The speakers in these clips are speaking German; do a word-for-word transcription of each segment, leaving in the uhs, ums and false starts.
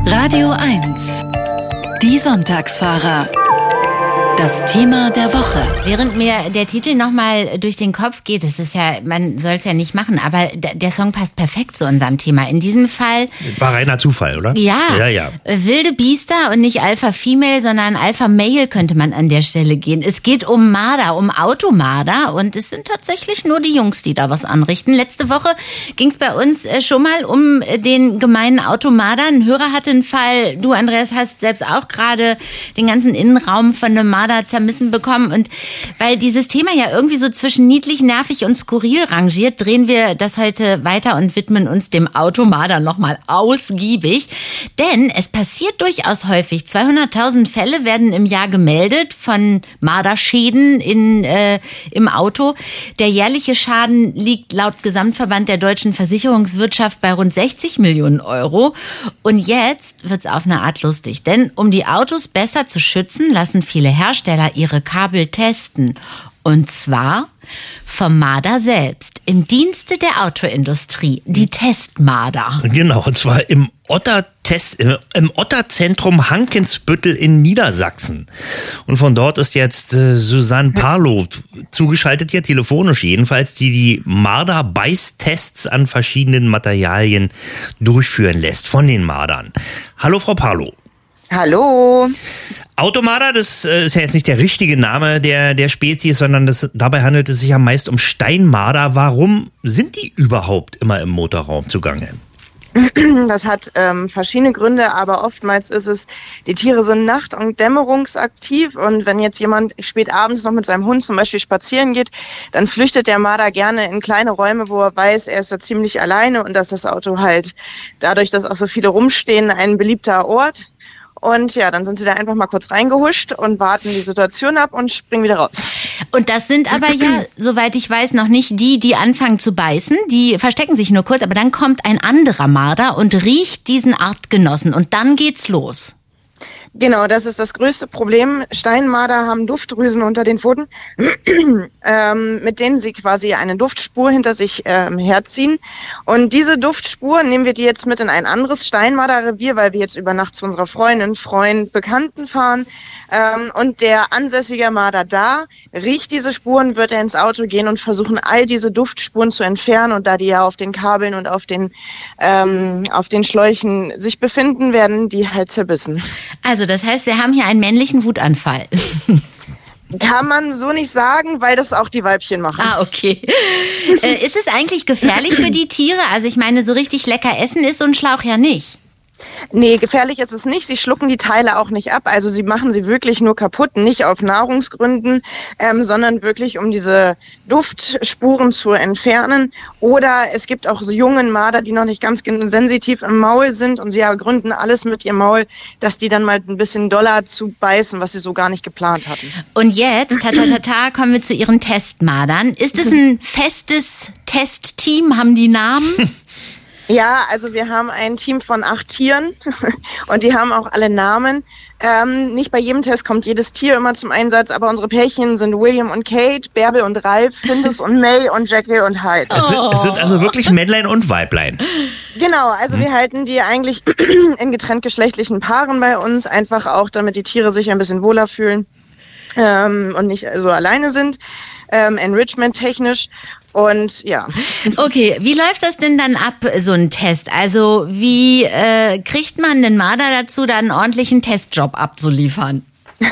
Radio eins. Die Sonntagsfahrer. Das Thema der Woche. Während mir der Titel nochmal durch den Kopf geht, das ist ja, man soll es ja nicht machen, aber der Song passt perfekt zu unserem Thema. In diesem Fall... War reiner Zufall, oder? Ja, ja, ja. Wilde Biester und nicht Alpha-Female, sondern Alpha-Male könnte man an der Stelle gehen. Es geht um Marder, um Automarder und es sind tatsächlich nur die Jungs, die da was anrichten. Letzte Woche ging es bei uns schon mal um den gemeinen Automarder. Ein Hörer hatte einen Fall, du Andreas hast selbst auch gerade den ganzen Innenraum von einem Marder zermissen bekommen und weil dieses Thema ja irgendwie so zwischen niedlich, nervig und skurril rangiert, drehen wir das heute weiter und widmen uns dem Automarder nochmal ausgiebig, denn es passiert durchaus häufig. zweihunderttausend Fälle werden im Jahr gemeldet von Marderschäden in, äh, im Auto. Der jährliche Schaden liegt laut Gesamtverband der deutschen Versicherungswirtschaft bei rund sechzig Millionen Euro und jetzt wird's auf eine Art lustig, denn um die Autos besser zu schützen, lassen viele Hersteller ihre Kabel testen. Und zwar vom Marder selbst, im Dienste der Autoindustrie, die Testmarder. Genau, und zwar im Otter-Test, im Otterzentrum Hankensbüttel in Niedersachsen. Und von dort ist jetzt äh, Susanne Parlow zugeschaltet, hier telefonisch jedenfalls, die die Marder-Beißtests an verschiedenen Materialien durchführen lässt von den Mardern. Hallo, Frau Parlow. Hallo. Automarder, das ist ja jetzt nicht der richtige Name der, der Spezies, sondern das, dabei handelt es sich ja meist um Steinmarder. Warum sind die überhaupt immer im Motorraum zugange? Das hat ähm, verschiedene Gründe, aber oftmals ist es, die Tiere sind nacht- und dämmerungsaktiv und wenn jetzt jemand spät abends noch mit seinem Hund zum Beispiel spazieren geht, dann flüchtet der Marder gerne in kleine Räume, wo er weiß, er ist da ziemlich alleine und dass das Auto halt dadurch, dass auch so viele rumstehen, ein beliebter Ort. Und ja, dann sind sie da einfach mal kurz reingehuscht und warten die Situation ab und springen wieder raus. Und das sind aber ja, soweit ich weiß, noch nicht die, die anfangen zu beißen. Die verstecken sich nur kurz, aber dann kommt ein anderer Marder und riecht diesen Artgenossen und dann geht's los. Genau, das ist das größte Problem. Steinmarder haben Duftdrüsen unter den Pfoten, ähm, mit denen sie quasi eine Duftspur hinter sich ähm, herziehen. Und diese Duftspur nehmen wir die jetzt mit in ein anderes Steinmarderrevier, weil wir jetzt über Nacht zu unserer Freundin, Freund, Bekannten fahren. Ähm, und der ansässige Marder da riecht diese Spuren, wird er ins Auto gehen und versuchen, all diese Duftspuren zu entfernen. Und da die ja auf den Kabeln und auf den, ähm, auf den Schläuchen sich befinden, werden die halt zerbissen. Also das heißt, wir haben hier einen männlichen Wutanfall. Kann man so nicht sagen, weil das auch die Weibchen machen. Ah, okay. äh, ist es eigentlich gefährlich für die Tiere? Also ich meine, so richtig lecker essen ist so ein Schlauch ja nicht. Nee, gefährlich ist es nicht. Sie schlucken die Teile auch nicht ab. Also sie machen sie wirklich nur kaputt, nicht auf Nahrungsgründen, ähm, sondern wirklich, um diese Duftspuren zu entfernen. Oder es gibt auch so jungen Marder, die noch nicht ganz sensitiv im Maul sind und sie ergründen alles mit ihrem Maul, dass die dann mal ein bisschen doller zu beißen, was sie so gar nicht geplant hatten. Und jetzt, tatatata, kommen wir zu ihren Testmardern. Ist es ein festes Testteam? Haben die Namen? Ja, also wir haben ein Team von acht Tieren und die haben auch alle Namen. Ähm, nicht bei jedem Test kommt jedes Tier immer zum Einsatz, aber unsere Pärchen sind William und Kate, Bärbel und Ralf, Findus und May und Jackie und Hyde. Es sind, es sind also wirklich Männlein und Weiblein. Genau, also hm. wir halten die eigentlich in getrenntgeschlechtlichen Paaren bei uns, einfach auch, damit die Tiere sich ein bisschen wohler fühlen ähm, und nicht so alleine sind, ähm, enrichment-technisch. Und ja. Okay, wie läuft das denn dann ab, so ein Test? Also wie äh, kriegt man den Marder dazu, da einen ordentlichen Testjob abzuliefern?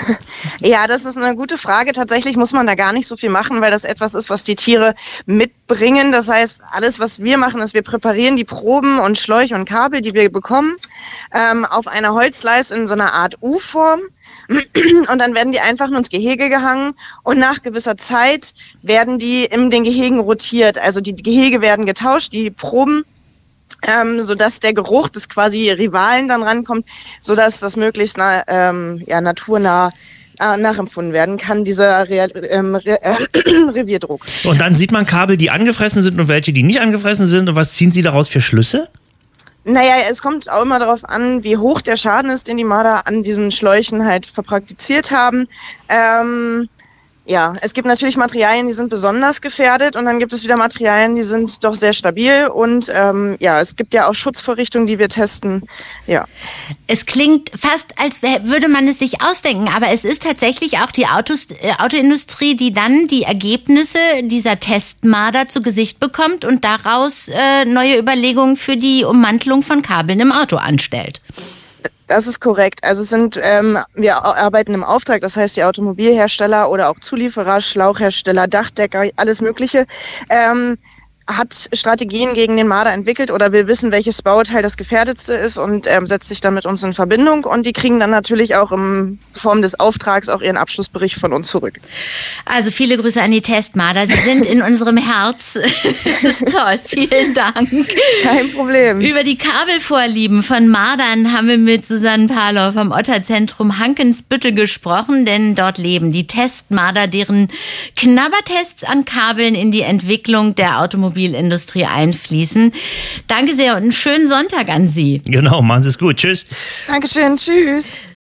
Ja, das ist eine gute Frage. Tatsächlich muss man da gar nicht so viel machen, weil das etwas ist, was die Tiere mitbringen. Das heißt, alles, was wir machen, ist, wir präparieren die Proben und Schläuche und Kabel, die wir bekommen, ähm, auf einer Holzleiste in so einer Art U-Form. Und dann werden die einfach nur ins Gehege gehangen und nach gewisser Zeit werden die in den Gehegen rotiert. Also die Gehege werden getauscht, die Proben, ähm, sodass der Geruch des quasi Rivalen dann rankommt, sodass das möglichst na, ähm, ja, naturnah äh, nachempfunden werden kann, dieser Re- ähm, Re- äh, Revierdruck. Und dann sieht man Kabel, die angefressen sind und welche, die nicht angefressen sind. Und was ziehen Sie daraus für Schlüsse? Naja, es kommt auch immer darauf an, wie hoch der Schaden ist, den die Marder an diesen Schläuchen halt verpraktiziert haben. Ähm, Ja, es gibt natürlich Materialien, die sind besonders gefährdet und dann gibt es wieder Materialien, die sind doch sehr stabil und ähm, ja, es gibt ja auch Schutzvorrichtungen, die wir testen. Ja. Es klingt fast, als würde man es sich ausdenken, aber es ist tatsächlich auch die Autos, äh, Autoindustrie, die dann die Ergebnisse dieser Testmarder zu Gesicht bekommt und daraus äh, neue Überlegungen für die Ummantelung von Kabeln im Auto anstellt. Das ist korrekt. Also es sind, ähm, wir arbeiten im Auftrag, das heißt die Automobilhersteller oder auch Zulieferer, Schlauchhersteller, Dachdecker, alles Mögliche, ähm, hat Strategien gegen den Marder entwickelt oder will wissen, welches Bauteil das gefährdetste ist und ähm, setzt sich dann mit uns in Verbindung und die kriegen dann natürlich auch in Form des Auftrags auch ihren Abschlussbericht von uns zurück. Also viele Grüße an die Testmarder. Sie sind in unserem Herz. Das ist toll. Vielen Dank. Kein Problem. Über die Kabelvorlieben von Mardern haben wir mit Susanne Parlow vom Otterzentrum Hankensbüttel gesprochen, denn dort leben die Testmarder, deren Knabbertests an Kabeln in die Entwicklung der Automobilindustrie einfließen. Danke sehr und einen schönen Sonntag an Sie. Genau, machen Sie es gut. Tschüss. Dankeschön. Tschüss.